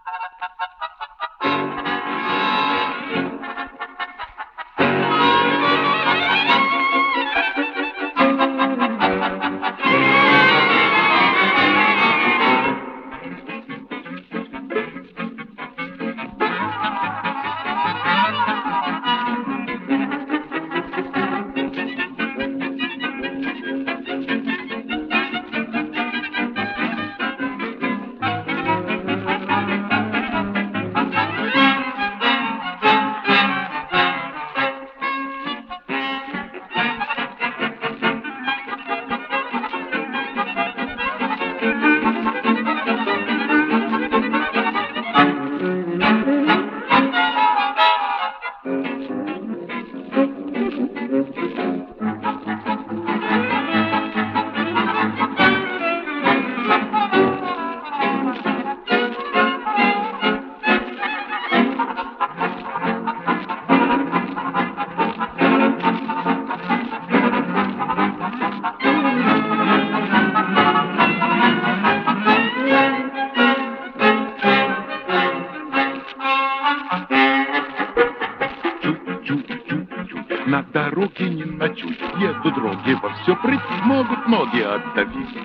На дороге не ночуй, едут дороги во все прыть, могут ноги отдавить.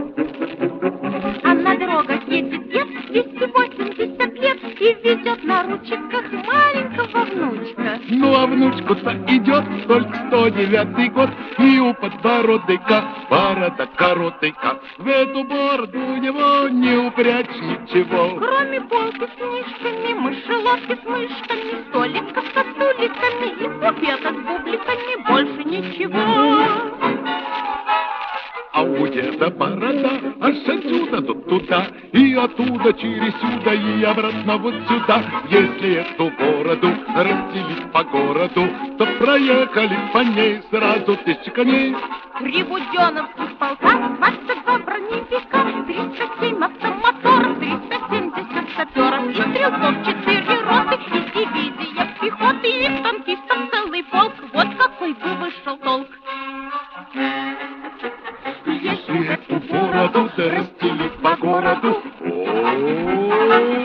А на дорогах едет дед 280 лет и везет на ручках маленького внучка. Ну а внучку-то идет только 109-й год, и у подбородыка борода короткая. В эту бороду у него не упрячь ничего. Кроме полки с книжками, мышеловки с мышками, столиков со стуликами и буфета с бубликами, больше ничего. А у деда борода аж отсюда до туда, и оттуда через сюда, и обратно вот сюда. Если эту бороду расстелить по городу, то проехали по ней сразу 1000 коней. Три буденовских полка, 22 броневика, 307 автомоторов, 370 саперов, и стрелков 4 роты, и дивизия пехоты, и танкистов целый полк. Вот какой бы вышел толк. Если эту бороду расстелить по городу, о-о-о.